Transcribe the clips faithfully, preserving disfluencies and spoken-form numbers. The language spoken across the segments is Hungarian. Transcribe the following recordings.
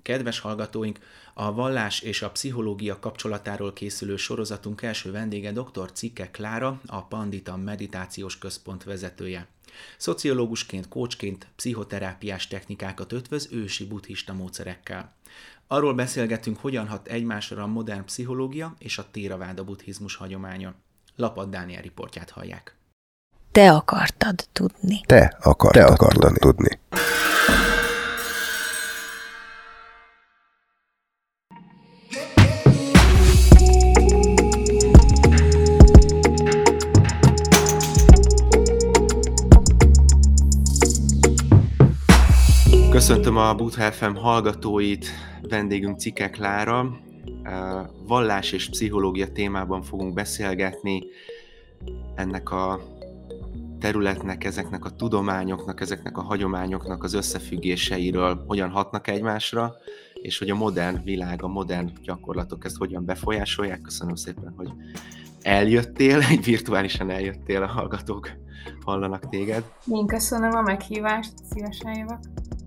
Kedves hallgatóink, a vallás és a pszichológia kapcsolatáról készülő sorozatunk első vendége dr. Cikke Klára, a Pandita Meditációs Központ vezetője. Szociológusként, coachként pszichoterápiás technikákat ötvöz ősi buddhista módszerekkel. Arról beszélgetünk, hogyan hat egymásra a modern pszichológia és a Théraváda buddhizmus hagyománya. Lapad Dániel riportját hallják. Te akartad tudni. Te akartad, Te akartad tudni. tudni. Köszöntöm a Buddha ef em hallgatóit, vendégünk Cikke Klára. Vallás és pszichológia témában fogunk beszélgetni. Ennek a területnek, ezeknek a tudományoknak, ezeknek a hagyományoknak az összefüggéseiről, hogyan hatnak egymásra, és hogy a modern világ, a modern gyakorlatok ezt hogyan befolyásolják. Köszönöm szépen, hogy eljöttél, egy virtuálisan eljöttél, a hallgatók hallanak téged. Én köszönöm a meghívást, szívesen jövök.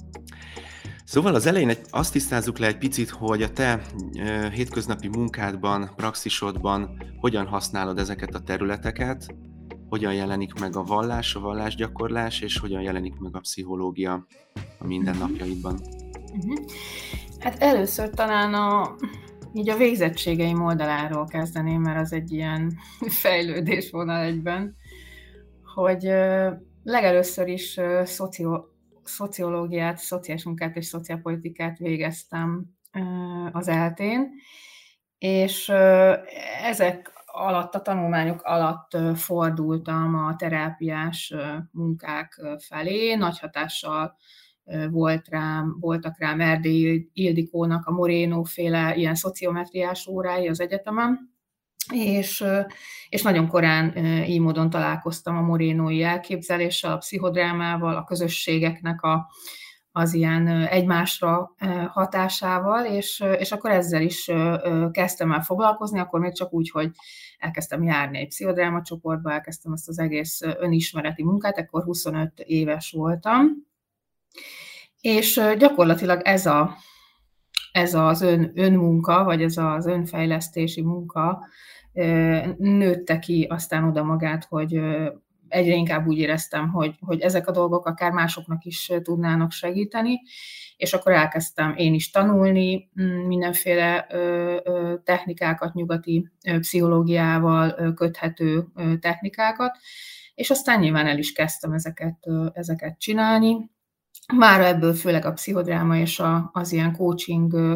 Szóval az elején azt tisztázzuk le egy picit, hogy a te hétköznapi munkádban, praxisodban hogyan használod ezeket a területeket, hogyan jelenik meg a vallás, a vallásgyakorlás, és hogyan jelenik meg a pszichológia a mindennapjaidban. Uh-huh. Hát először talán a, így a végzettségeim oldaláról kezdeném, mert az egy ilyen fejlődésvonal egyben, hogy legelőször is szoció szociológiát, szociális munkát és szociálpolitikát végeztem az eltén, és ezek alatt, a tanulmányok alatt fordultam a terápiás munkák felé. Nagy hatással volt rám, voltak rám Erdélyi Ildikónak a Moreno-féle ilyen szociometriás órái az egyetemen, És, és nagyon korán így módon találkoztam a morénói elképzeléssel, a pszichodrámával, a közösségeknek a, az ilyen egymásra hatásával, és, és akkor ezzel is kezdtem el foglalkozni, akkor még csak úgy, hogy elkezdtem járni egy pszichodráma csoportba, elkezdtem ezt az egész önismereti munkát, akkor huszonöt éves voltam, és gyakorlatilag ez a ez az ön, önmunka, vagy ez az önfejlesztési munka nőtte ki aztán oda magát, hogy egyre inkább úgy éreztem, hogy, hogy ezek a dolgok akár másoknak is tudnának segíteni, és akkor elkezdtem én is tanulni mindenféle technikákat, nyugati pszichológiával köthető technikákat, és aztán nyilván el is kezdtem ezeket, ezeket csinálni. Mára ebből főleg a pszichodráma és a, az ilyen coaching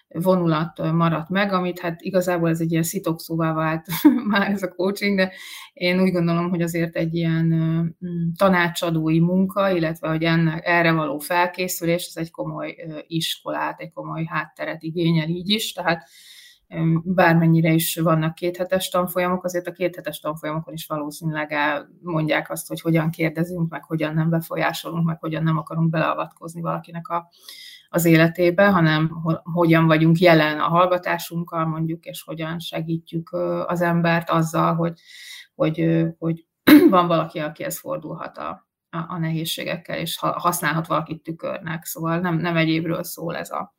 vonulat maradt meg, amit hát igazából ez egy ilyen szitokszóvá vált már ez a coaching, de én úgy gondolom, hogy azért egy ilyen tanácsadói munka, illetve hogy ennek, erre való felkészülés, ez egy komoly iskolát, egy komoly hátteret igényel így is, tehát bármennyire is vannak kéthetes tanfolyamok, azért a kéthetes tanfolyamokon is valószínűleg mondják azt, hogy hogyan kérdezünk, meg hogyan nem befolyásolunk, meg hogyan nem akarunk beleavatkozni valakinek a, az életébe, hanem hogyan vagyunk jelen a hallgatásunkkal mondjuk, és hogyan segítjük az embert azzal, hogy, hogy, hogy van valaki, akihez fordulhat a, a, a nehézségekkel, és használhat valakit tükörnek. Szóval nem, nem egyébről szól ez a,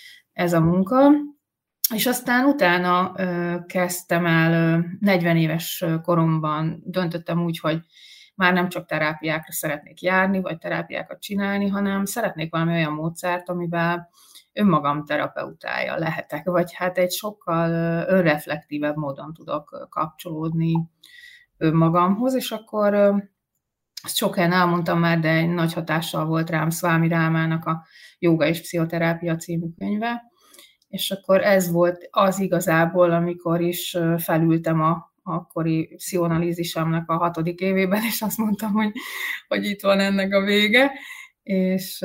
ez a munka. És aztán utána ö, kezdtem el, ö, negyven éves koromban döntöttem úgy, hogy már nem csak terápiákra szeretnék járni, vagy terápiákat csinálni, hanem szeretnék valami olyan módszert, amivel önmagam terapeutája lehetek, vagy hát egy sokkal önreflektívebb módon tudok kapcsolódni önmagamhoz, és akkor ö, ezt sok helyen elmondtam már, de egy nagy hatással volt rám Swami Rámának a Jóga és Pszichoterápia című könyve, és akkor ez volt az igazából, amikor is felültem a akkori pszichoanalízisemnek a hatodik évében, és azt mondtam, hogy, hogy itt van ennek a vége, és,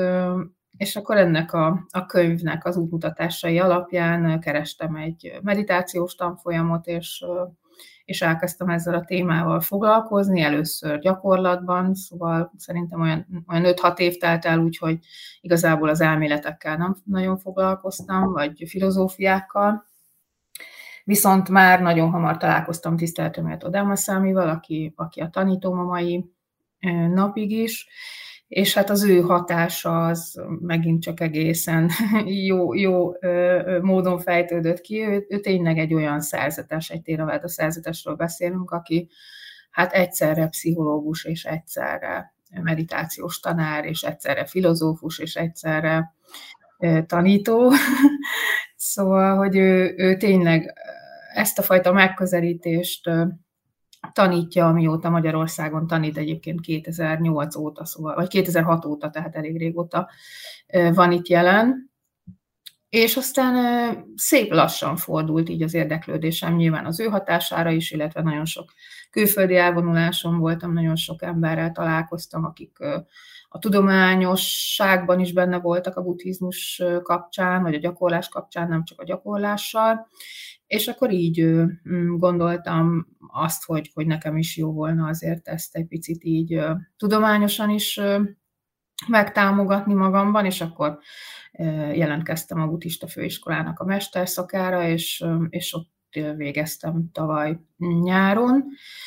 és akkor ennek a, a könyvnek az útmutatásai alapján kerestem egy meditációs tanfolyamot, és, és elkezdtem ezzel a témával foglalkozni, először gyakorlatban, szóval szerintem olyan, olyan öt-hat év telt el, úgyhogy igazából az elméletekkel nem nagyon foglalkoztam, vagy filozófiákkal. Viszont már nagyon hamar találkoztam tiszteletemért Odama Szamival, aki, aki a tanítom a mai napig is, és hát az ő hatása az megint csak egészen jó, jó módon fejtődött ki. Ő, ő tényleg egy olyan szerzetes, egy Theravada szerzetesről beszélünk, aki hát egyszerre pszichológus, és egyszerre meditációs tanár, és egyszerre filozófus, és egyszerre tanító. Szóval, hogy ő, ő tényleg ezt a fajta megközelítést tanítja, amióta Magyarországon tanít, egyébként kétezer-nyolc óta, szóval, vagy kétezer-hat óta, tehát elég régóta van itt jelen. És aztán szép lassan fordult így az érdeklődésem, nyilván az ő hatására is, illetve nagyon sok külföldi elvonuláson voltam, nagyon sok emberrel találkoztam, akik a tudományosságban is benne voltak a buddhizmus kapcsán, vagy a gyakorlás kapcsán, nem csak a gyakorlással. És akkor így gondoltam azt, hogy, hogy nekem is jó volna azért ezt egy picit így tudományosan is megtámogatni magamban, és akkor jelentkeztem a buddhista főiskolának a mesterszakára, és, és ott végeztem tavaly nyáron.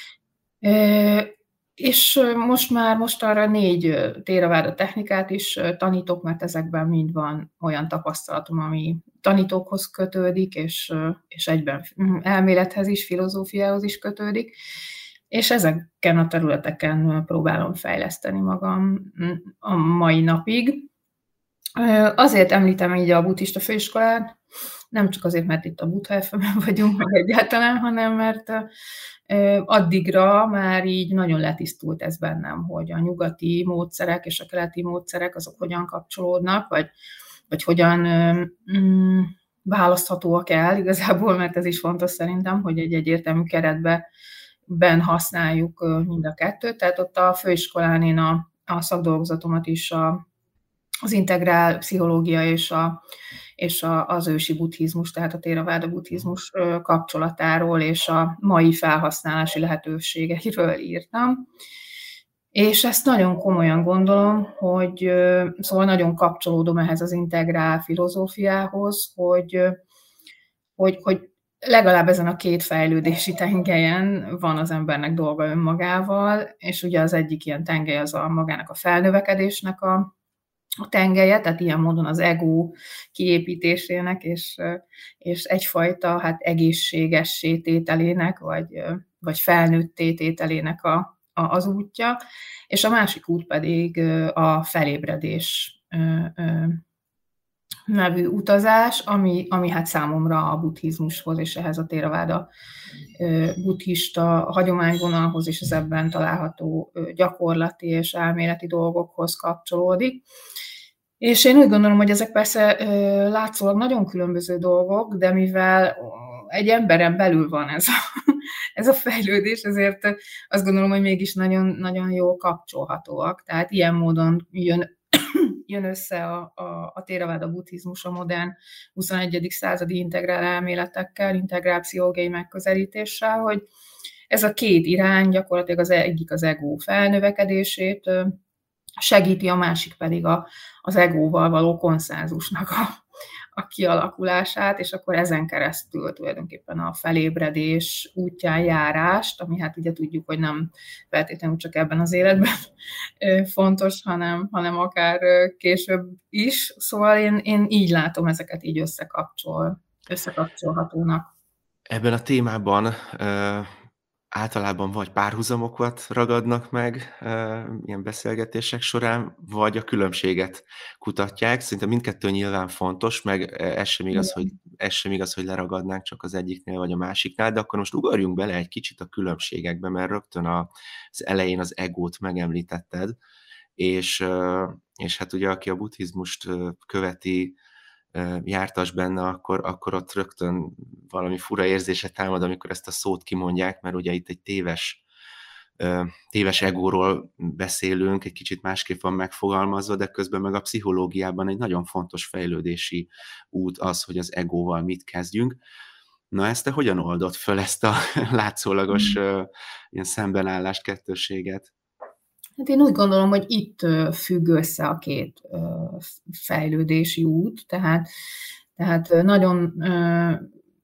És most már mostanra négy Theravada technikát is tanítok, mert ezekben mind van olyan tapasztalatom, ami tanítókhoz kötődik, és, és egyben elmélethez is, filozófiához is kötődik, és ezeken a területeken próbálom fejleszteni magam a mai napig. Azért említem így a buddhista főiskolát, nem csak azért, mert itt a Buddha ef em-en vagyunk meg egyáltalán, hanem mert addigra már így nagyon letisztult ez bennem, hogy a nyugati módszerek és a keleti módszerek azok hogyan kapcsolódnak, vagy, vagy hogyan mm, választhatóak el igazából, mert ez is fontos szerintem, hogy egy egyértelmű keretben ben használjuk mind a kettőt. Tehát ott a főiskolán én a, a szakdolgozatomat is a, az integrál pszichológia és, a, és a, az ősi buddhizmus, tehát a Theravada buddhizmus kapcsolatáról és a mai felhasználási lehetőségeiről írtam. És ezt nagyon komolyan gondolom, hogy szóval nagyon kapcsolódom ehhez az integrál filozófiához, hogy, hogy, hogy legalább ezen a két fejlődési tengelyen van az embernek dolga önmagával, és ugye az egyik ilyen tengely az a magának a felnövekedésnek a, a tengelye, tehát ilyen módon az ego kiépítésének, és, és egyfajta hát egészségessé tételének, vagy, vagy felnőtté tételének a, a, az útja, és a másik út pedig a felébredés nevű utazás, ami, ami hát számomra a buddhizmushoz és ehhez a Theravada buddhista hagyományvonalhoz és az ebben található gyakorlati és elméleti dolgokhoz kapcsolódik. És én úgy gondolom, hogy ezek persze látszólag nagyon különböző dolgok, de mivel egy emberen belül van ez a, ez a fejlődés, ezért azt gondolom, hogy mégis nagyon, nagyon jól kapcsolhatóak. Tehát ilyen módon jön jön össze a, a, a Theravada buddhizmus a modern huszonegyedik századi integrál elméletekkel, integrál pszichológiai megközelítéssel, hogy ez a két irány gyakorlatilag az egyik az ego felnövekedését segíti, a másik pedig a, az egóval való konszenzusnak a, a kialakulását, és akkor ezen keresztül tulajdonképpen a felébredés útján járást, ami hát ugye tudjuk, hogy nem feltétlenül csak ebben az életben fontos, hanem, hanem akár később is. Szóval én, én így látom ezeket így összekapcsol, összekapcsolhatónak. Ebben a témában uh, általában vagy párhuzamokat ragadnak meg uh, ilyen beszélgetések során, vagy a különbséget kutatják. Szerintem mindkettő nyilván fontos, meg ez sem igaz, hogy, ez sem igaz, hogy leragadnánk csak az egyiknél vagy a másiknál, de akkor most ugorjunk bele egy kicsit a különbségekbe, mert rögtön az elején az egót megemlítetted, és, uh, és hát ugye aki a buddhizmust uh, követi, jártas benne, akkor, akkor ott rögtön valami fura érzése támad, amikor ezt a szót kimondják, mert ugye itt egy téves, téves egóról beszélünk, egy kicsit másképp van megfogalmazva, de közben meg a pszichológiában egy nagyon fontos fejlődési út az, hogy az egóval mit kezdjünk. Na ezt te hogyan oldod föl ezt a látszólagos mm. ilyen szembenállást, kettősséget? Hát én úgy gondolom, hogy itt függ össze a két fejlődési út, tehát, tehát nagyon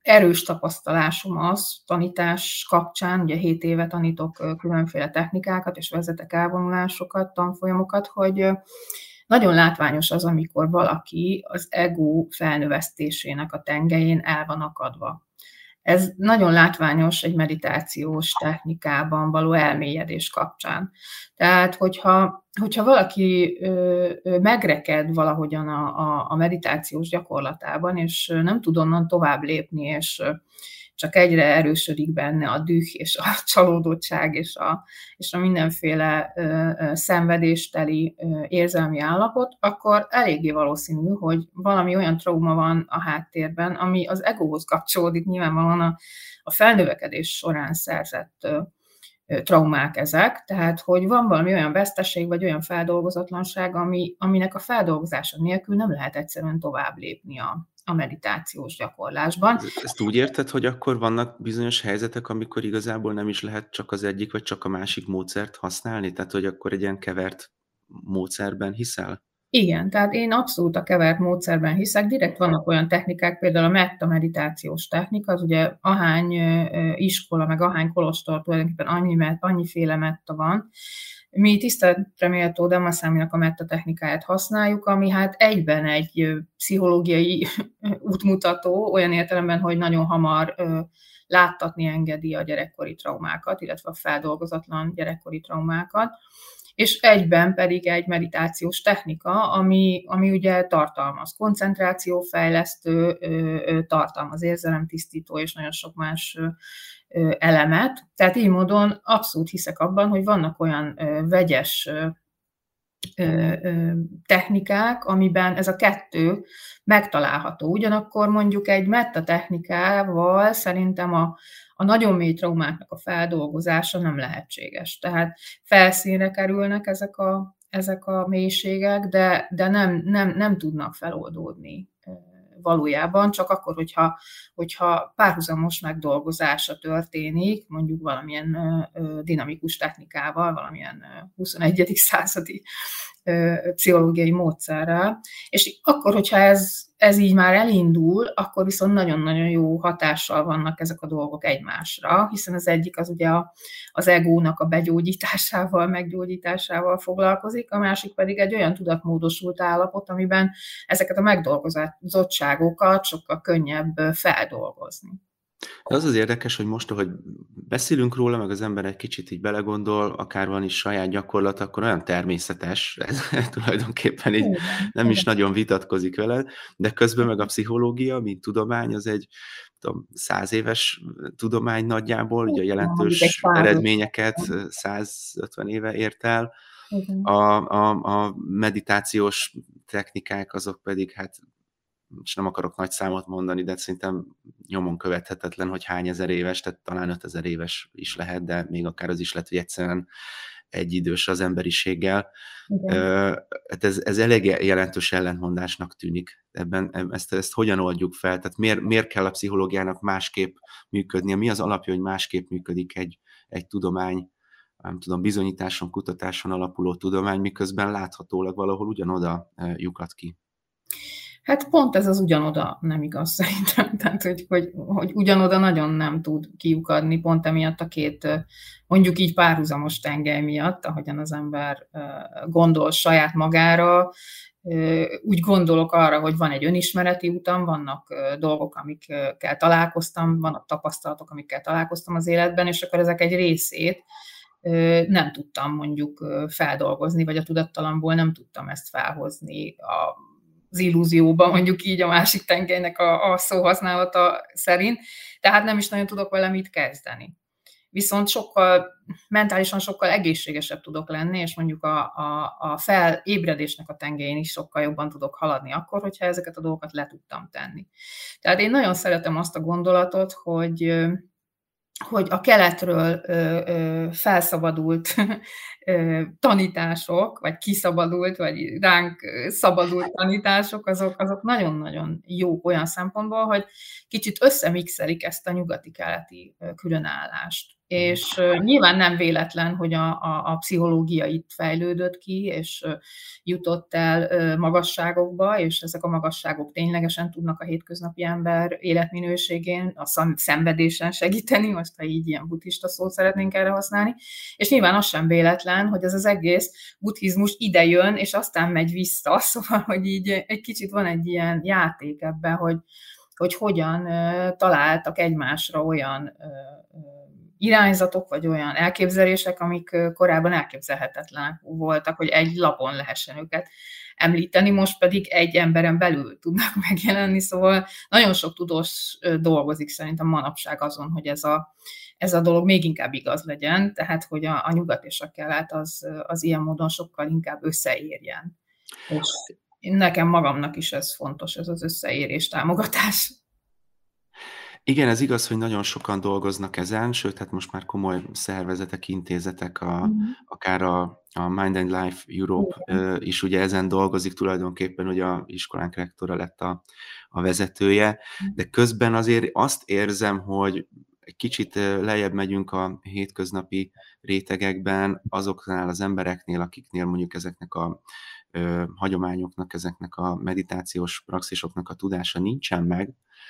erős tapasztalásom az tanítás kapcsán, ugye hét éve tanítok különféle technikákat, és vezetek elvonulásokat, tanfolyamokat, hogy nagyon látványos az, amikor valaki az ego felnövesztésének a tengelyén el van akadva. Ez nagyon látványos egy meditációs technikában való elmélyedés kapcsán. Tehát, hogyha, hogyha valaki ö, ö, megreked valahogyan a, a, a meditációs gyakorlatában, és nem tud onnan tovább lépni, és csak egyre erősödik benne a düh, és a csalódottság, és a, és a mindenféle ö, ö, szenvedésteli ö, érzelmi állapot, akkor eléggé valószínű, hogy valami olyan trauma van a háttérben, ami az egóhoz kapcsolódik, nyilvánvalóan a, a felnövekedés során szerzett ö, ö, traumák ezek, tehát hogy van valami olyan veszteség, vagy olyan feldolgozatlanság, ami, aminek a feldolgozása nélkül nem lehet egyszerűen tovább lépni a a meditációs gyakorlásban. Ezt úgy érted, hogy akkor vannak bizonyos helyzetek, amikor igazából nem is lehet csak az egyik, vagy csak a másik módszert használni? Tehát, hogy akkor egy ilyen kevert módszerben hiszel? Igen, tehát én abszolút a kevert módszerben hiszek. Direkt vannak olyan technikák, például a metta meditációs technika, az ugye ahány iskola, meg ahány kolostor tulajdonképpen annyi, annyiféle metta van. Mi tiszteletre méltó Dhammaszáminak a metta technikáját használjuk, ami hát egyben egy pszichológiai útmutató, olyan értelemben, hogy nagyon hamar láttatni engedi a gyerekkori traumákat, illetve a feldolgozatlan gyerekkori traumákat, és egyben pedig egy meditációs technika, ami, ami ugye tartalmaz koncentrációfejlesztő, tartalmaz érzelemtisztító és nagyon sok más elemet. Tehát így módon abszolút hiszek abban, hogy vannak olyan vegyes technikák, amiben ez a kettő megtalálható. Ugyanakkor mondjuk egy metta technikával szerintem a, a nagyon mély traumáknak a feldolgozása nem lehetséges. Tehát felszínre kerülnek ezek a, ezek a mélységek, de, de nem, nem, nem tudnak feloldódni valójában, csak akkor, hogyha, hogyha párhuzamos megdolgozása történik, mondjuk valamilyen ö, dinamikus technikával, valamilyen huszonegyedik századi ö, pszichológiai módszerrel, és akkor, hogyha ez, ez így már elindul, akkor viszont nagyon-nagyon jó hatással vannak ezek a dolgok egymásra, hiszen az egyik az ugye a, az egónak a begyógyításával, meggyógyításával foglalkozik, a másik pedig egy olyan tudatmódosult állapot, amiben ezeket a megdolgozottságokat sokkal könnyebb feldolgozni. De az az érdekes, hogy most, ahogy beszélünk róla, meg az ember egy kicsit így belegondol, akár van is saját gyakorlat, akkor olyan természetes, ez tulajdonképpen így nem is nagyon vitatkozik vele, de közben meg a pszichológia, mint tudomány, az egy tudom, száz éves tudomány nagyjából, ugye jelentős eredményeket száz ötven éve ért el. A, a, a meditációs technikák azok pedig hát és nem akarok nagy számot mondani, de szerintem nyomon követhetetlen, hogy hány ezer éves, tehát talán ötezer éves is lehet, de még akár az is lehet, hogy egyszerűen egyidős az emberiséggel. Hát ez, ez elég jelentős ellentmondásnak tűnik. Ebben, ezt, ezt hogyan oldjuk fel? Tehát miért, miért kell a pszichológiának másképp működnie? Mi az alapja, hogy másképp működik egy, egy tudomány, nem tudom, bizonyításon, kutatáson alapuló tudomány, miközben láthatólag valahol ugyanoda lyukad ki? Hát pont ez az ugyanoda nem igaz szerintem, tehát hogy, hogy, hogy ugyanoda nagyon nem tud kiukadni, pont emiatt a két, mondjuk így párhuzamos tengely miatt, ahogyan az ember gondol saját magára, úgy gondolok arra, hogy van egy önismereti utam, vannak dolgok, amikkel találkoztam, vannak tapasztalatok, amikkel találkoztam az életben, és akkor ezek egy részét nem tudtam mondjuk feldolgozni, vagy a tudattalamból nem tudtam ezt felhozni a az illúzióban, mondjuk így a másik tengelynek a, a szóhasználata szerint, tehát nem is nagyon tudok vele mit kezdeni. Viszont sokkal, mentálisan sokkal egészségesebb tudok lenni, és mondjuk a, a, a felébredésnek a tengelyén is sokkal jobban tudok haladni akkor, hogyha ezeket a dolgokat le tudtam tenni. Tehát én nagyon szeretem azt a gondolatot, hogy hogy a keletről ö, ö, felszabadult ö, tanítások, vagy kiszabadult, vagy ránk szabadult tanítások, azok, azok nagyon-nagyon jók olyan szempontból, hogy kicsit összemixelik ezt a nyugati-keleti különállást. És nyilván nem véletlen, hogy a, a, a pszichológia itt fejlődött ki, és jutott el magasságokba, és ezek a magasságok ténylegesen tudnak a hétköznapi ember életminőségén, a szenvedésen segíteni, most ha így ilyen buddhista szót szeretnénk erre használni, és nyilván az sem véletlen, hogy ez az egész buddhizmus ide jön, és aztán megy vissza, szóval, hogy így egy kicsit van egy ilyen játék ebben, hogy, hogy hogyan találtak egymásra olyan irányzatok, vagy olyan elképzelések, amik korábban elképzelhetetlenek voltak, hogy egy lapon lehessen őket említeni, most pedig egy emberen belül tudnak megjelenni, szóval nagyon sok tudós dolgozik szerintem manapság azon, hogy ez a, ez a dolog még inkább igaz legyen, tehát hogy a, a nyugat és a kelet az, az ilyen módon sokkal inkább összeérjen. És nekem magamnak is ez fontos, ez az összeérés, támogatás. Igen, ez igaz, hogy nagyon sokan dolgoznak ezen, sőt, hát most már komoly szervezetek, intézetek, a, mm. akár a, a Mind and Life Europe mm. is ugye ezen dolgozik, tulajdonképpen, hogy a iskolánk rektora lett a, a vezetője, de közben azért azt érzem, hogy egy kicsit lejjebb megyünk a hétköznapi rétegekben azoknál az embereknél, akiknél mondjuk ezeknek a ö, hagyományoknak, ezeknek a meditációs praxisoknak a tudása nincsen meg,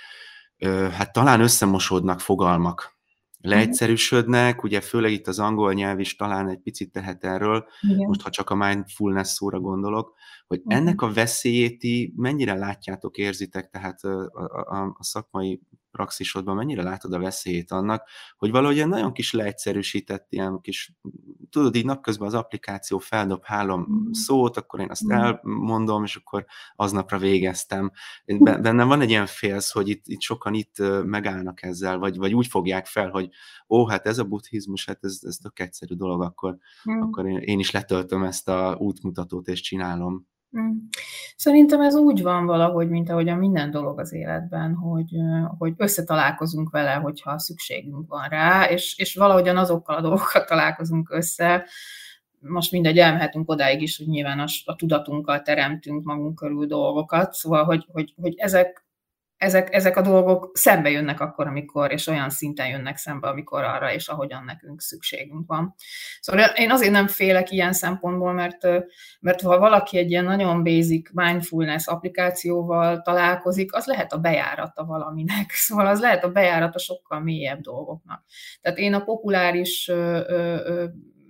hát talán összemosódnak fogalmak, leegyszerűsödnek, ugye főleg itt az angol nyelv is talán egy picit tehet erről, igen. Most ha csak a mindfulness szóra gondolok, hogy igen. Ennek a veszélyét ti mennyire látjátok, érzitek, tehát a, a, a szakmai praxisodban mennyire látod a veszélyét annak, hogy valahogy nagyon kis leegyszerűsített, ilyen kis, tudod, így napközben az applikáció feldob három mm. szót, akkor én azt mm. elmondom, és akkor aznapra végeztem. Bennem van egy ilyen félsz, hogy itt, itt sokan itt megállnak ezzel, vagy, vagy úgy fogják fel, hogy ó, hát ez a buddhizmus, hát ez, ez tök egyszerű dolog, akkor, mm. akkor én, én is letöltöm ezt a útmutatót, és csinálom. Szerintem ez úgy van valahogy, mint ahogy a minden dolog az életben, hogy, hogy összetalálkozunk vele, hogyha szükségünk van rá, és, és valahogyan azokkal a dolgokkal találkozunk össze, most mindegy, elmehetünk odáig is, hogy nyilván a, a tudatunkkal teremtünk magunk körül dolgokat, szóval, hogy, hogy, hogy ezek, ezek, ezek a dolgok szembe jönnek akkor, amikor, és olyan szinten jönnek szembe, amikor arra és ahogyan nekünk szükségünk van. Szóval én azért nem félek ilyen szempontból, mert, mert ha valaki egy ilyen nagyon basic mindfulness applikációval találkozik, az lehet a bejárata valaminek, szóval az lehet a bejárata sokkal mélyebb dolgoknak. Tehát én a populáris ö, ö,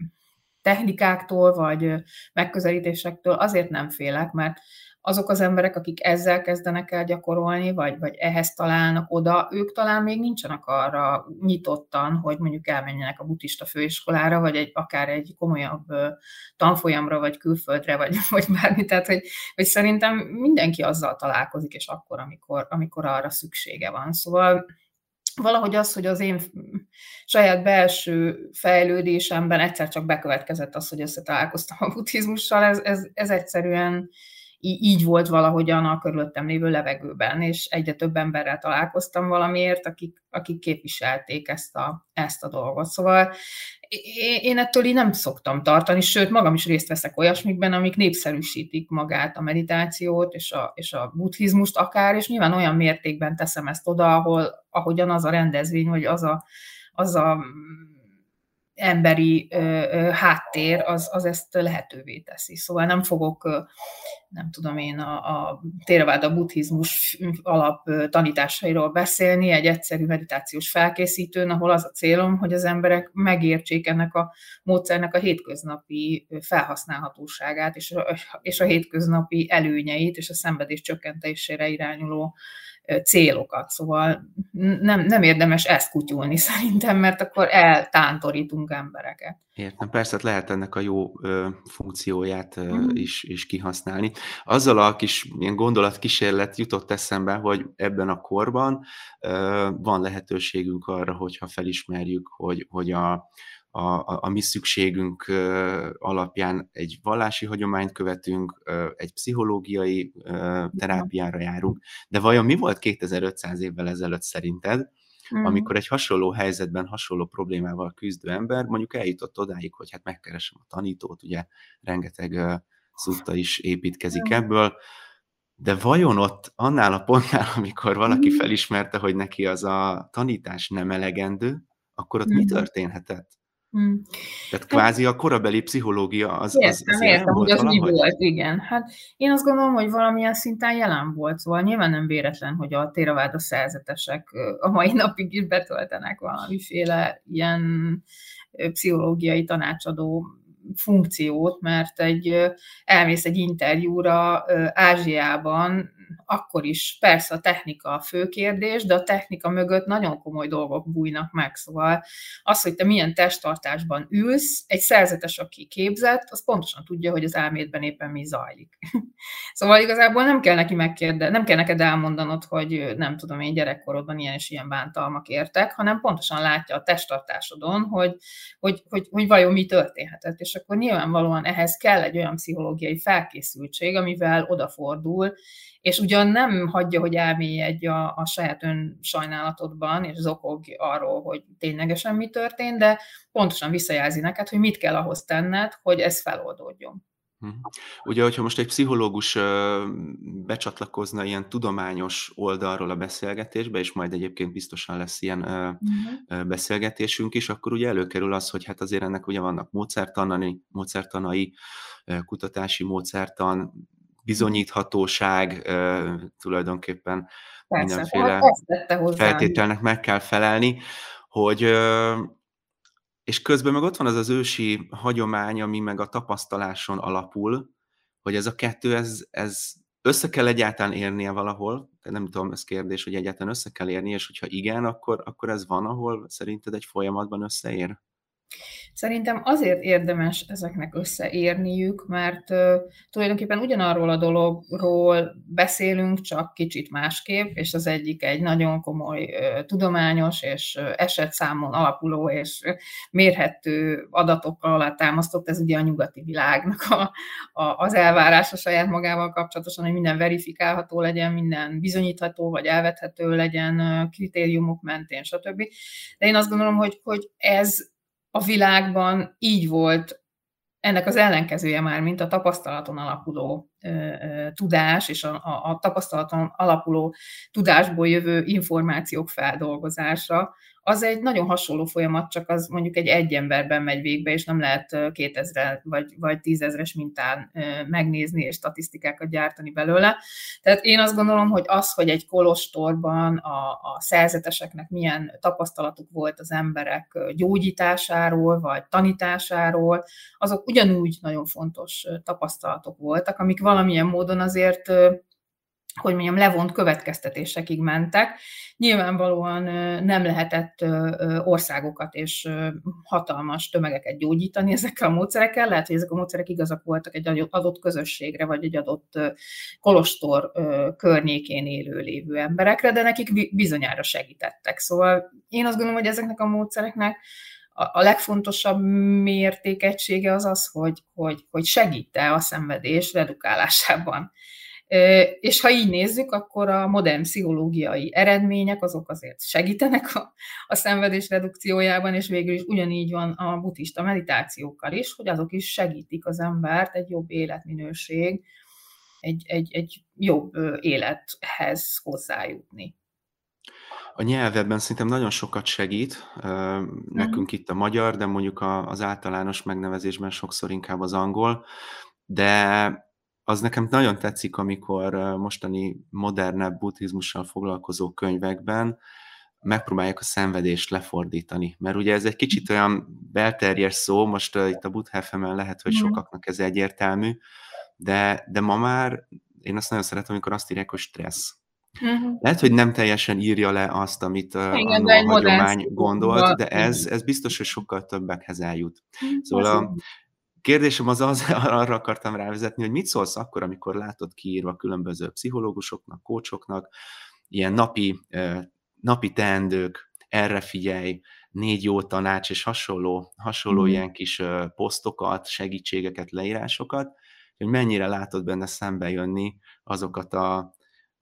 technikáktól, vagy megközelítésektől azért nem félek, mert azok az emberek, akik ezzel kezdenek el gyakorolni, vagy, vagy ehhez találnak oda, ők talán még nincsenek arra nyitottan, hogy mondjuk elmenjenek a buddhista főiskolára, vagy egy, akár egy komolyabb tanfolyamra, vagy külföldre, vagy, vagy bármi. Tehát, hogy, hogy szerintem mindenki azzal találkozik, és akkor, amikor, amikor arra szüksége van. Szóval valahogy az, hogy az én saját belső fejlődésemben egyszer csak bekövetkezett az, hogy összetalálkoztam a buddhizmussal, ez, ez, ez egyszerűen így volt valahogyan a körülöttem lévő levegőben, és egyre több emberrel találkoztam valamiért, akik, akik képviselték ezt a, ezt a dolgot. Szóval én ettől így nem szoktam tartani, sőt, magam is részt veszek olyasmikben, amik népszerűsítik magát a meditációt, és a, és a buddhizmust akár, és nyilván olyan mértékben teszem ezt oda, ahol, ahogyan az a rendezvény, vagy az a, az a emberi ö, ö, háttér, az, az ezt lehetővé teszi. Szóval nem fogok, ö, nem tudom én, a, a Theravada buddhizmus alap tanításairól beszélni egy egyszerű meditációs felkészítőn, ahol az a célom, hogy az emberek megértsék ennek a módszernek a hétköznapi felhasználhatóságát, és a, és a hétköznapi előnyeit, és a szenvedés csökkentésére irányuló célokat. Szóval nem, nem érdemes ezt kutyulni szerintem, mert akkor eltántorítunk embereket. Értem, persze lehet ennek a jó ö, funkcióját ö, mm. is, is kihasználni. Azzal a kis ilyen gondolatkísérlet jutott eszembe, hogy ebben a korban ö, van lehetőségünk arra, hogyha felismerjük, hogy, hogy a A, a, a mi szükségünk uh, alapján egy vallási hagyományt követünk, uh, egy pszichológiai uh, terápiára járunk, de vajon mi volt kétezer-ötszáz évvel ezelőtt szerinted, mm. amikor egy hasonló helyzetben, hasonló problémával küzdő ember mondjuk eljutott odáig, hogy hát megkeresem a tanítót, ugye rengeteg uh, szutta is építkezik ebből, de vajon ott annál a pontnál, amikor valaki felismerte, hogy neki az a tanítás nem elegendő, akkor ott mi történhetett? Hmm. Tehát kvázi a korabeli pszichológia az, az, Értem, az jelen értem, hogy volt az mi valahogy? volt, igen. Hát én azt gondolom, hogy valamilyen szinten jelen volt, szóval nyilván nem véletlen, hogy a Theravada szerzetesek a mai napig is betöltenek valamiféle ilyen pszichológiai tanácsadó funkciót, mert egy, elmész egy interjúra Ázsiában, akkor is persze a technika a fő kérdés, de a technika mögött nagyon komoly dolgok bújnak meg. Szóval az, hogy te milyen testtartásban ülsz, egy szerzetes, aki képzett, az pontosan tudja, hogy az elmédben éppen mi zajlik. Szóval igazából nem kell neki megkérde, nem kell neked elmondanod, hogy nem tudom én gyerekkorodban ilyen és ilyen bántalmak értek, hanem pontosan látja a testtartásodon, hogy, hogy, hogy, hogy vajon mi történhetett. És akkor nyilvánvalóan ehhez kell egy olyan pszichológiai felkészültség, amivel odafordul, és ugyan nem hagyja, hogy elmélyedj a, a saját önsajnálatodban, és zokog arról, hogy ténylegesen mi történt, de pontosan visszajelzi neked, hogy mit kell ahhoz tenned, hogy ez feloldódjon. Ugye, hogyha most egy pszichológus becsatlakozna ilyen tudományos oldalról a beszélgetésbe, és majd egyébként biztosan lesz ilyen uh-huh. beszélgetésünk is, akkor ugye előkerül az, hogy hát azért ennek ugye vannak módszertanai, módszertanai kutatási módszertan, bizonyíthatóság, tulajdonképpen persze, mindenféle feltételnek meg kell felelni, hogy és közben meg ott van az az ősi hagyomány, ami meg a tapasztaláson alapul, hogy ez a kettő, ez, ez össze kell egyáltalán érnie valahol, de nem tudom, ez kérdés, hogy egyáltalán össze kell érni, és hogyha igen, akkor, akkor ez van, ahol szerinted egy folyamatban összeér? Szerintem azért érdemes ezeknek összeérniük, mert uh, tulajdonképpen ugyanarról a dologról beszélünk, csak kicsit másképp, és az egyik egy nagyon komoly uh, tudományos és uh, esetszámon alapuló és uh, mérhető adatokkal alátámasztott, ez ugye a nyugati világnak a, a, az elvárása saját magával kapcsolatosan, hogy minden verifikálható legyen, minden bizonyítható vagy elvethető legyen, uh, kritériumok mentén, stb. De én azt gondolom, hogy, hogy ez a világban így volt, ennek az ellenkezője már, mint a tapasztalaton alapuló ö, ö, tudás, és a, a, a tapasztalaton alapuló tudásból jövő információk feldolgozása, az egy nagyon hasonló folyamat, csak az mondjuk egy egy emberben megy végbe, és nem lehet kétezer vagy, vagy tízezres mintán megnézni, és statisztikákat gyártani belőle. Tehát én azt gondolom, hogy az, hogy egy kolostorban a, a szerzeteseknek milyen tapasztalatuk volt az emberek gyógyításáról, vagy tanításáról, azok ugyanúgy nagyon fontos tapasztalatok voltak, amik valamilyen módon azért, hogy mondjam, levont következtetésekig mentek. Nyilvánvalóan nem lehetett országokat és hatalmas tömegeket gyógyítani ezekkel a módszerekkel. Lehet, hogy ezek a módszerek igazak voltak egy adott közösségre, vagy egy adott kolostor környékén élő lévő emberekre, de nekik bizonyára segítettek. Szóval én azt gondolom, hogy ezeknek a módszereknek a legfontosabb mértékegysége az az, hogy, hogy, hogy segít-e a szenvedés redukálásában. És ha így nézzük, akkor a modern pszichológiai eredmények azok azért segítenek a, a szenvedés redukciójában, és végül is ugyanígy van a buddhista meditációkkal is, hogy azok is segítik az embert egy jobb életminőség, egy, egy, egy jobb élethez hozzájutni. A nyelv ebben szerintem nagyon sokat segít, nekünk itt a magyar, de mondjuk az általános megnevezésben sokszor inkább az angol, de az nekem nagyon tetszik, amikor mostani modernebb buddhizmussal foglalkozó könyvekben megpróbálják a szenvedést lefordítani. Mert ugye ez egy kicsit olyan belterjes szó, most uh, itt a Buddha ef emen lehet, hogy sokaknak ez egyértelmű, de, de ma már én azt nagyon szeretem, amikor azt írják, hogy stressz. Uh-huh. Lehet, hogy nem teljesen írja le azt, amit uh, igen, a hagyomány gondolt, de ez, ez biztos, hogy sokkal többekhez eljut. Uh-huh. Szóval a kérdésem az az, arra akartam rávezetni, hogy mit szólsz akkor, amikor látod kiírva különböző pszichológusoknak, kócsoknak, ilyen napi, napi teendők, erre figyelj, négy jó tanács és hasonló, hasonló mm. ilyen kis posztokat, segítségeket, leírásokat, hogy mennyire látod benne szembe jönni azokat a,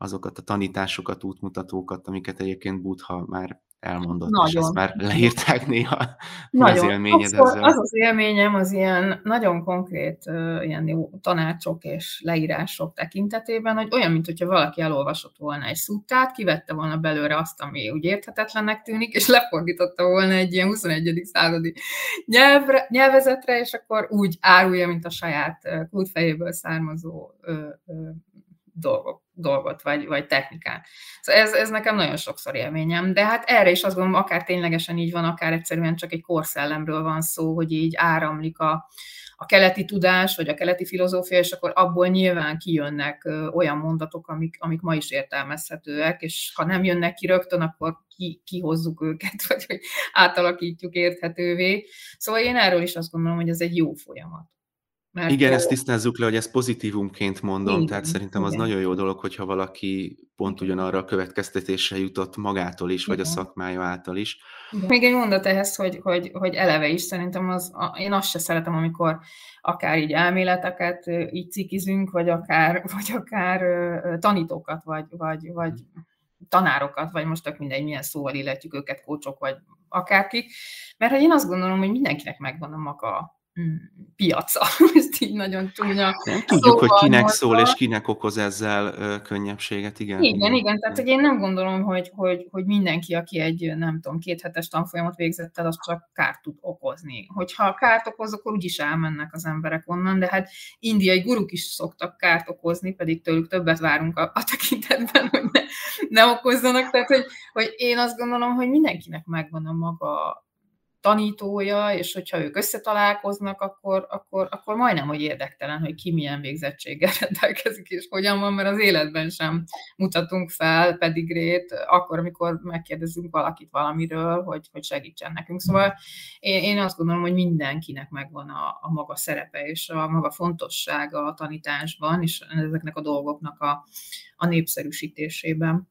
azokat a tanításokat, útmutatókat, amiket egyébként Buddha már elmondott, nagyon. És ezt Nagyon. már leírták néha. Mi az Nagyon. élményed Sokszor ezzel? az az élményem az ilyen nagyon konkrét uh, ilyen jó tanácsok és leírások tekintetében, hogy olyan, mint hogyha valaki elolvasott volna egy szuttát, kivette volna belőle azt, ami úgy érthetetlennek tűnik, és lefordította volna egy ilyen huszonegyedik századi nyelvre, nyelvezetre, és akkor úgy árulja, mint a saját uh, kútfejéből származó uh, uh, dolgok. dolgot, vagy, vagy technikát. Szóval ez, ez nekem nagyon sokszor élményem, de hát erre is azt gondolom, akár ténylegesen így van, akár egyszerűen csak egy korszellemről van szó, hogy így áramlik a, a keleti tudás, vagy a keleti filozófia, és akkor abból nyilván kijönnek olyan mondatok, amik, amik ma is értelmezhetőek, és ha nem jönnek ki rögtön, akkor ki, kihozzuk őket, vagy hogy átalakítjuk érthetővé. Szóval én erről is azt gondolom, hogy ez egy jó folyamat. Mert igen, ezt tisztázzuk le, hogy ezt pozitívumként mondom, igen, tehát szerintem az igen. nagyon jó dolog, hogyha valaki pont ugyanarra a következtetésre jutott magától is, igen. vagy a szakmája által is. Igen. Még egy mondat ehhez, hogy, hogy, hogy eleve is szerintem az, én azt se szeretem, amikor akár így elméleteket így cikizünk, vagy akár, vagy akár tanítókat, vagy, vagy, vagy tanárokat, vagy most tök mindegy, milyen szóval illetjük őket, kócsok, vagy akárkik, mert hogy én azt gondolom, hogy mindenkinek megvan a maga piaca. Ezt így nagyon csúnya. Nem tudjuk, hogy kinek mondta. Szól, és kinek okoz ezzel ö, könnyebbséget. Igen, igen, igen, igen. Tehát hogy én nem gondolom, hogy, hogy, hogy mindenki, aki egy, nem tudom, kéthetes tanfolyamot végzett el, az csak kárt tud okozni. Hogyha kárt okoz, akkor úgyis elmennek az emberek onnan, de hát indiai guruk is szoktak kárt okozni, pedig tőlük többet várunk a, a tekintetben, hogy ne, ne okozzanak. Tehát, hogy, hogy én azt gondolom, hogy mindenkinek megvan a maga tanítója, és hogyha ők összetalálkoznak, akkor, akkor, akkor majdnem, hogy érdektelen, hogy ki milyen végzettséggel rendelkezik, és hogyan van, mert az életben sem mutatunk fel pedigrét, akkor, amikor megkérdezünk valakit valamiről, hogy, hogy segítsen nekünk. Szóval én, én azt gondolom, hogy mindenkinek megvan a, a maga szerepe, és a maga fontossága a tanításban, és ezeknek a dolgoknak a, a népszerűsítésében.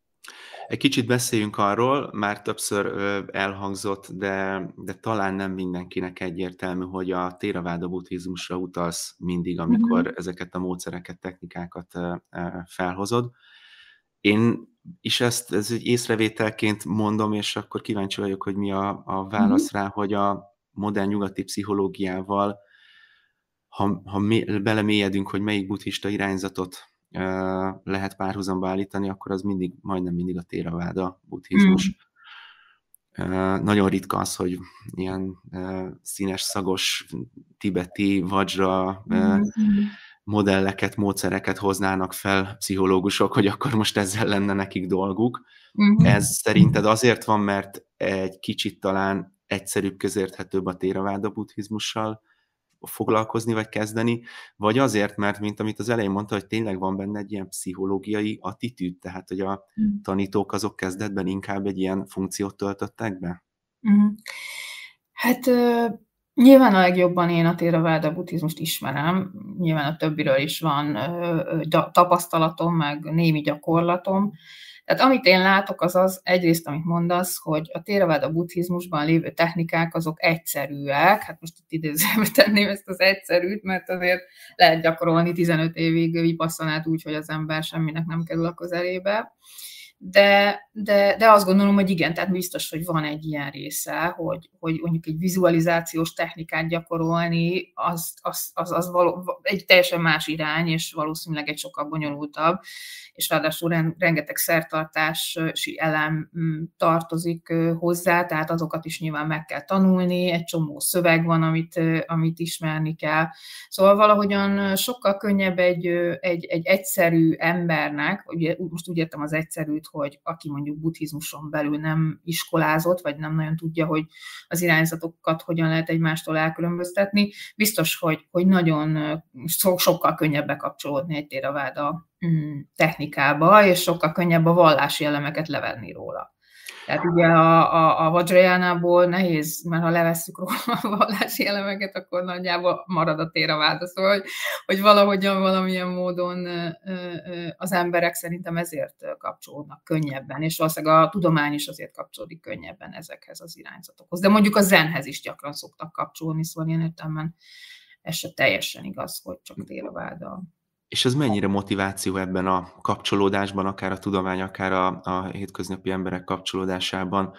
Egy kicsit beszéljünk arról, már többször elhangzott, de, de talán nem mindenkinek egyértelmű, hogy a Theravada buddhizmusra utalsz mindig, amikor uh-huh. ezeket a módszereket, technikákat felhozod. Én is ezt ez egy észrevételként mondom, és akkor kíváncsi vagyok, hogy mi a, a válasz uh-huh. rá, hogy a modern nyugati pszichológiával, ha, ha belemélyedünk, hogy melyik buddhista irányzatot lehet párhuzamba állítani, akkor az mindig, majdnem mindig a Theravada buddhizmus. Mm. Nagyon ritka az, hogy ilyen színes, szagos, tibeti, vajra mm. modelleket, módszereket hoznának fel pszichológusok, hogy akkor most ezzel lenne nekik dolguk. Mm. Ez szerinted azért van, mert egy kicsit talán egyszerűbb, közérthetőbb a Theravada buddhizmussal foglalkozni, vagy kezdeni, vagy azért, mert, mint amit az elején mondta, hogy tényleg van benne egy ilyen pszichológiai attitűd, tehát, hogy a tanítók azok kezdetben inkább egy ilyen funkciót töltöttek be? Hát nyilván a legjobban én a Theravada buddhizmust ismerem, nyilván a többiről is van tapasztalatom, meg némi gyakorlatom. Tehát amit én látok, az az egyrészt, amit mondasz, hogy a Theravada buddhizmusban lévő technikák azok egyszerűek, hát most itt idézőjelbe tenném ezt az egyszerűt, mert azért lehet gyakorolni tizenöt évig vipasszanát úgy, hogy az ember semminek nem kerül a közelébe. De, de, de azt gondolom, hogy igen, tehát biztos, hogy van egy ilyen része, hogy, hogy mondjuk egy vizualizációs technikát gyakorolni, az, az, az, az való, egy teljesen más irány, és valószínűleg egy sokkal bonyolultabb, és ráadásul rengeteg szertartási elem tartozik hozzá, tehát azokat is nyilván meg kell tanulni, egy csomó szöveg van, amit, amit ismerni kell. Szóval valahogyan sokkal könnyebb egy, egy, egy egyszerű embernek, ugye, most úgy értem az egyszerűt, hogy aki mondjuk buddhizmuson belül nem iskolázott, vagy nem nagyon tudja, hogy az irányzatokat hogyan lehet egymástól elkülönböztetni, biztos, hogy, hogy nagyon so, sokkal könnyebb bekapcsolódni egy Theravada technikába, és sokkal könnyebb a vallási elemeket levenni róla. Tehát ugye a, a, a Vajrayanából nehéz, mert ha levesszük róla a vallási elemeket, akkor nagyjából marad a Theravada. Szóval, hogy, hogy valahogyan, valamilyen módon az emberek szerintem ezért kapcsolódnak könnyebben, és valószínűleg a tudomány is azért kapcsolódik könnyebben ezekhez az irányzatokhoz. De mondjuk a zenhez is gyakran szoktak kapcsolódni, szóval ilyen értelemben ez se teljesen igaz, hogy csak Theravada. És ez mennyire motiváció ebben a kapcsolódásban, akár a tudomány, akár a, a hétköznapi emberek kapcsolódásában,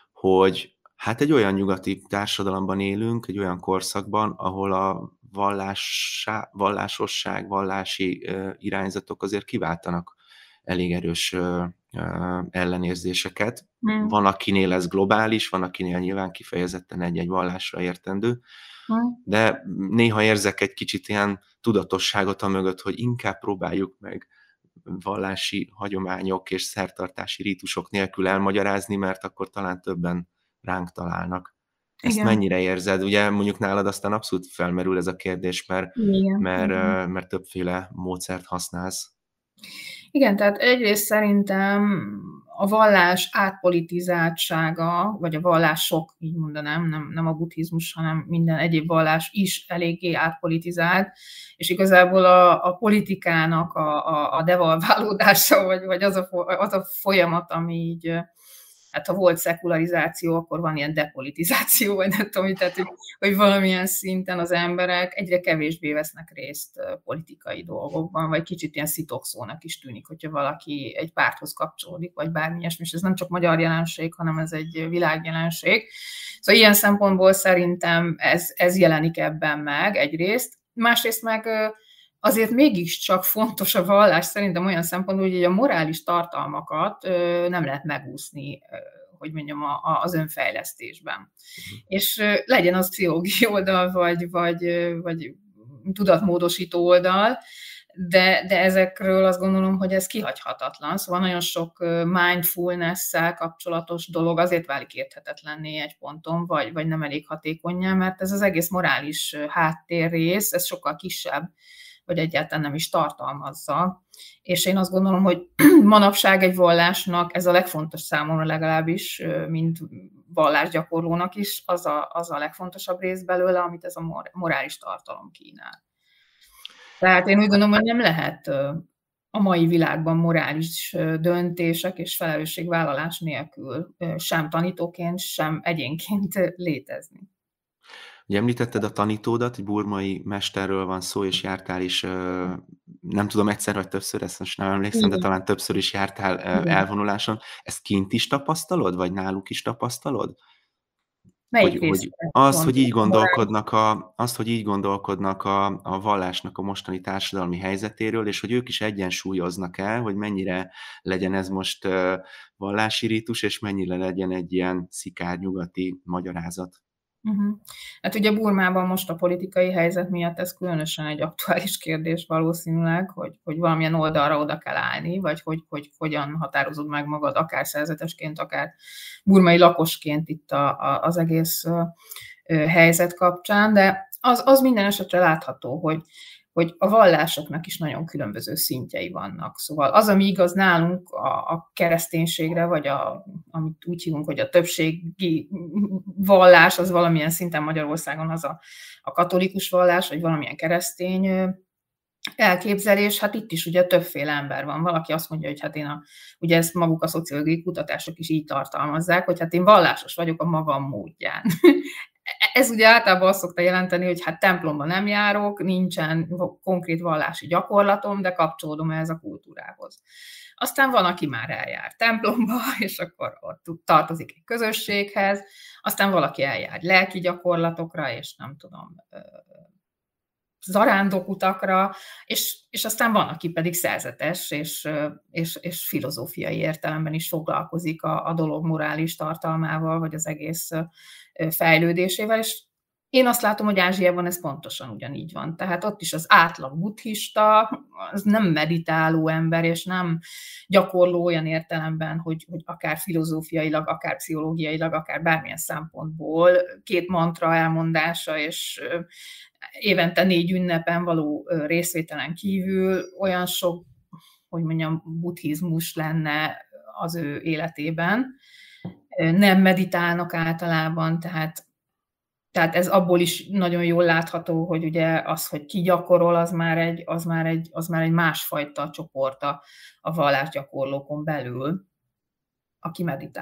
hogy hát egy olyan nyugati társadalomban élünk, egy olyan korszakban, ahol a vallássá, vallásosság, vallási uh, irányzatok azért kiváltanak elég erős uh, uh, ellenérzéseket. Hmm. Van, akinél ez globális, van, akinél nyilván kifejezetten egy-egy vallásra értendő, hmm. de néha érzek egy kicsit ilyen tudatosságot a mögött, hogy inkább próbáljuk meg vallási hagyományok és szertartási rítusok nélkül elmagyarázni, mert akkor talán többen ránk találnak. Ezt igen. Mennyire érzed? Ugye mondjuk nálad aztán abszolút felmerül ez a kérdés, mert, igen, mert, igen. mert többféle módszert használsz. Igen, tehát egyrészt szerintem a vallás átpolitizáltsága, vagy a vallások, így mondanám, nem, nem a buddhizmus, hanem minden egyéb vallás is eléggé átpolitizált, és igazából a, a politikának a, a, a devalválódása, vagy, vagy az, a, az a folyamat, ami így, hát ha volt szekularizáció, akkor van ilyen depolitizáció, vagy nem tudom, tehát, hogy, hogy valamilyen szinten az emberek egyre kevésbé vesznek részt politikai dolgokban, vagy kicsit ilyen szitokszónak is tűnik, hogyha valaki egy párthoz kapcsolódik, vagy bármi ilyesmi, és ez nem csak magyar jelenség, hanem ez egy világjelenség. Szóval ilyen szempontból szerintem ez, ez jelenik ebben meg egyrészt, másrészt meg azért mégiscsak fontos a vallás szerintem olyan szempontból, hogy a morális tartalmakat nem lehet megúszni, hogy mondjam, az önfejlesztésben. Uh-huh. És legyen az pszichológiai oldal, vagy, vagy, vagy tudatmódosító oldal, de, de ezekről azt gondolom, hogy ez kihagyhatatlan. Szóval nagyon sok mindfulness-szel kapcsolatos dolog azért válik érthetetlenné egy ponton, vagy, vagy nem elég hatékonnyá, mert ez az egész morális háttérrész, ez sokkal kisebb, vagy egyáltalán nem is tartalmazza. És én azt gondolom, hogy manapság egy vallásnak ez a legfontosabb számomra legalábbis, mint vallásgyakorlónak is, az a, az a legfontosabb rész belőle, amit ez a morális tartalom kínál. Tehát én úgy gondolom, hogy nem lehet a mai világban morális döntések és felelősségvállalás nélkül sem tanítóként, sem egyénként létezni. Ugye említetted a tanítódat, egy burmai mesterről van szó, és jártál is, nem tudom, egyszer vagy többször, ezt most nem emlékszem, de talán többször is jártál elvonuláson. Ezt kint is tapasztalod, vagy náluk is tapasztalod? Melyik hogy, hogy az, hogy így gondolkodnak a, azt, hogy így gondolkodnak a, a vallásnak a mostani társadalmi helyzetéről, és hogy ők is egyensúlyoznak el, hogy mennyire legyen ez most vallási rítus, és mennyire legyen egy ilyen szikár nyugati magyarázat. Uh-huh. Hát ugye Burmában most a politikai helyzet miatt ez különösen egy aktuális kérdés valószínűleg, hogy, hogy valamilyen oldalra oda kell állni, vagy hogy, hogy hogyan határozod meg magad, akár szerzetesként, akár burmai lakosként itt a, a, az egész uh, helyzet kapcsán, de az, az minden esetre látható, hogy hogy a vallásoknak is nagyon különböző szintjei vannak. Szóval az, ami igaz nálunk a, a kereszténységre, vagy a, amit úgy hívunk, hogy a többségi vallás, az valamilyen szinten Magyarországon az a, a katolikus vallás, vagy valamilyen keresztény elképzelés, hát itt is ugye többféle ember van. Valaki azt mondja, hogy hát én a, ugye ezt maguk a szociológiai kutatások is így tartalmazzák, hogy hát én vallásos vagyok a magam módján. Ez ugye általában azt szokta jelenteni, hogy hát templomba nem járok, nincsen konkrét vallási gyakorlatom, de kapcsolódom ehhez a kultúrához. Aztán van, aki már eljár templomba, és akkor ott tartozik egy közösséghez, aztán valaki eljár lelki gyakorlatokra, és nem tudom, zarándokutakra, és, és aztán van, aki pedig szerzetes, és, és, és filozófiai értelemben is foglalkozik a, a dolog morális tartalmával, vagy az egész fejlődésével, és én azt látom, hogy Ázsiában ez pontosan ugyanígy van. Tehát ott is az átlag buddhista, az nem meditáló ember, és nem gyakorló olyan értelemben, hogy, hogy akár filozófiailag, akár pszichológiailag, akár bármilyen szempontból két mantra elmondása, és évente négy ünnepen való részvételen kívül olyan sok, hogy mondjam, buddhizmus lenne az ő életében. Nem meditálnak általában, tehát, tehát ez abból is nagyon jól látható, hogy ugye az, hogy ki gyakorol, az már egy, az már egy, az már egy másfajta csoport a, a vallásgyakorlókon belül, aki meditál.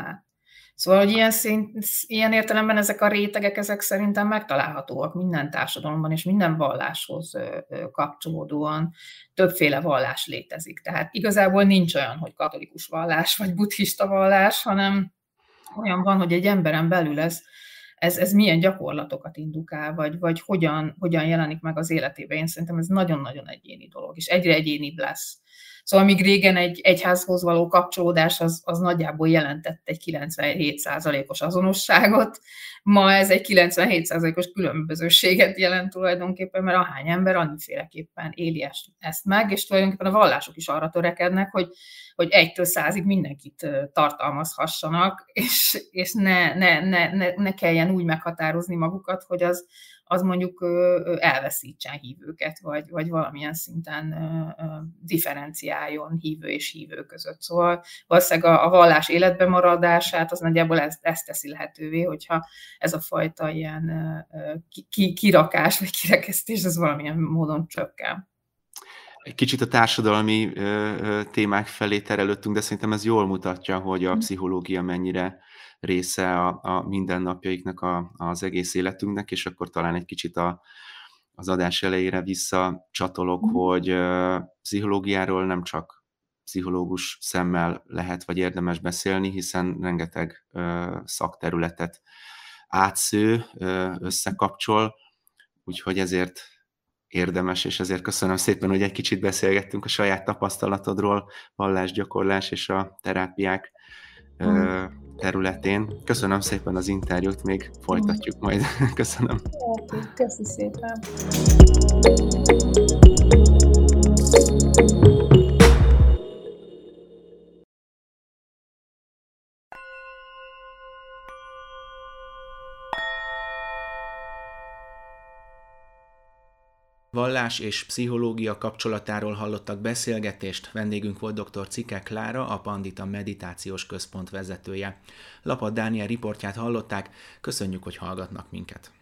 Szóval, hogy ilyen, szint, ilyen értelemben ezek a rétegek, ezek szerintem megtalálhatóak minden társadalomban, és minden valláshoz kapcsolódóan többféle vallás létezik. Tehát igazából nincs olyan, hogy katolikus vallás, vagy buddhista vallás, hanem olyan van, hogy egy emberen belül ez, ez, ez milyen gyakorlatokat indukál, vagy, vagy hogyan, hogyan jelenik meg az életében. Én szerintem ez nagyon-nagyon egyéni dolog, és egyre egyénibb lesz. Szóval míg régen egy egyházhoz való kapcsolódás az, az nagyjából jelentett egy kilencvenhét százalékos azonosságot, ma ez egy kilencvenhét százalékos különbözőséget jelent tulajdonképpen, mert ahány ember annyiféleképpen éli ezt meg, és tulajdonképpen a vallások is arra törekednek, hogy, hogy egytől százig mindenkit tartalmazhassanak, és, és ne, ne, ne, ne, ne kelljen úgy meghatározni magukat, hogy az, az mondjuk elveszítsen hívőket, vagy, vagy valamilyen szinten differenciáljon hívő és hívő között. Szóval valószínűleg a, a vallás életben maradását, az nagyjából ezt, ezt teszi lehetővé, hogyha ez a fajta ilyen ki, kirakás, vagy kirekesztés, az valamilyen módon csökken. Egy kicsit a társadalmi ö, témák felé terelődtünk, de szerintem ez jól mutatja, hogy a pszichológia mennyire része a, a mindennapjaiknak, a, az egész életünknek, és akkor talán egy kicsit a, az adás elejére visszacsatolok, mm. hogy ö, pszichológiáról nem csak pszichológus szemmel lehet vagy érdemes beszélni, hiszen rengeteg ö, szakterületet átsző, ö, összekapcsol, úgyhogy ezért érdemes, és ezért köszönöm szépen, hogy egy kicsit beszélgettünk a saját tapasztalatodról, vallásgyakorlás és a terápiák mm. területén. Köszönöm szépen az interjút, még folytatjuk mm. majd. Köszönöm. Oké, köszi szépen. Vallás és pszichológia kapcsolatáról hallottak beszélgetést, vendégünk volt dr. Cike Klára, a Pandita Meditációs Központ vezetője. Lapad Dániel riportját hallották, köszönjük, hogy hallgatnak minket.